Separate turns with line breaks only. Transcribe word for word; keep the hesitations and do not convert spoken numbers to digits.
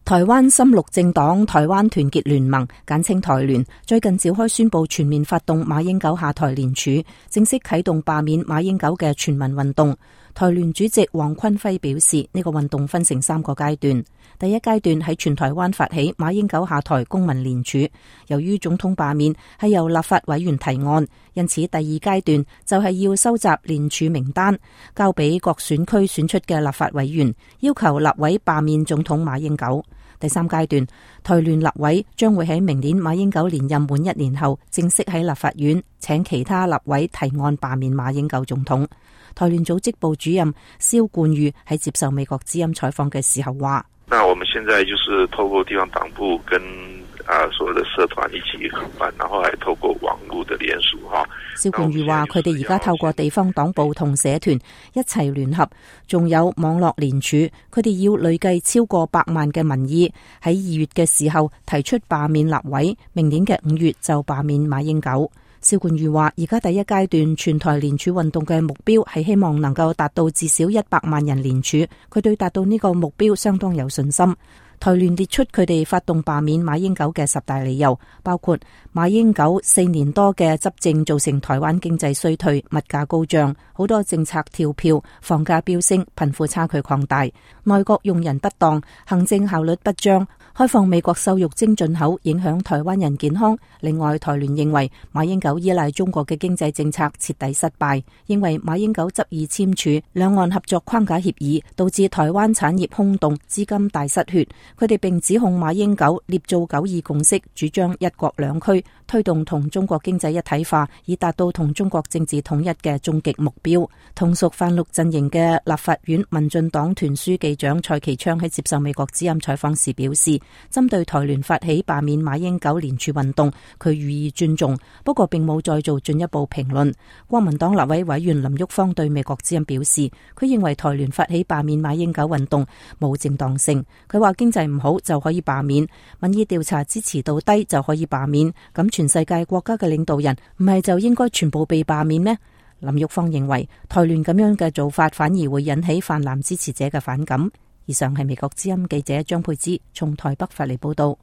台灣深綠政黨台灣團結聯盟簡稱台聯最近召開宣布全面發動馬英九下台聯署，正式啟動罷免馬英九嘅全民運動。台聯主席黃坤輝表示，呢個運動分成三個階段。第一階段喺全台灣發起馬英九下台公民聯署，由於總統罷免係由立法委員提案，因此第二階段就係要收集聯署名單，交俾各選區選出嘅立法委員，要求立委罷免總統馬英九。第三階段，台聯立委將會喺明年馬英九連任滿一年後，正式喺立法院請其他立委提案罷免馬英九總統。台聯組織部主任蕭冠宇喺接受美國之音採訪嘅時候話：
那我們現在就是透過地方黨部跟啊所有的社團一起合辦，然後還透過網絡的聯署哈。
蕭冠宇話：佢哋而家透過地方黨部同社團一齊聯合，仲有網絡聯署，佢哋要累計超過百萬嘅民意，喺二月嘅時候提出罷免立委，明年嘅五月就罷免馬英九。蕭冠宇話：而家第一階段全台聯署運動嘅目標係希望能夠達到至少一百萬人聯署，佢對達到呢個目標相當有信心。台聯列出佢哋發動罷免馬英九嘅十大理由，包括馬英九四年多嘅執政造成台灣經濟衰退、物價高漲，好多政策跳票，房價飆升，貧富差距擴大，內閣用人不當，行政效率不彰，開放美國瘦肉精進口，影響台灣人健康。另外，台聯認為馬英九依賴中國嘅經濟政策徹底失敗，認為馬英九執意簽署兩岸合作框架協議，導致台灣產業空洞，資金大失血。佢哋並指控馬英九捏造九二共識，主張一國兩區，推動同中國經濟一體化，以達到同中國政治統一嘅終極目標。同屬泛綠陣營嘅立法院民進黨團書記長蔡其昌喺接受美國之音採訪時表示，針對台聯發起罷免馬英九聯署運動，佢予以尊重，不過並冇再做進一步評論。國民黨立委委員林旭芳對美國之音表示，佢認為台聯發起罷免馬英九運動冇正當性。佢話經濟唔好就可以罷免，民意調查支持度低就可以罷免，咁全世界國家嘅領導人唔係就應該全部被罷免咩？林旭芳認為台聯咁樣嘅做法反而會引起泛藍支持者嘅反感。以上係美國之音記者張佩芝從台北發嚟報道。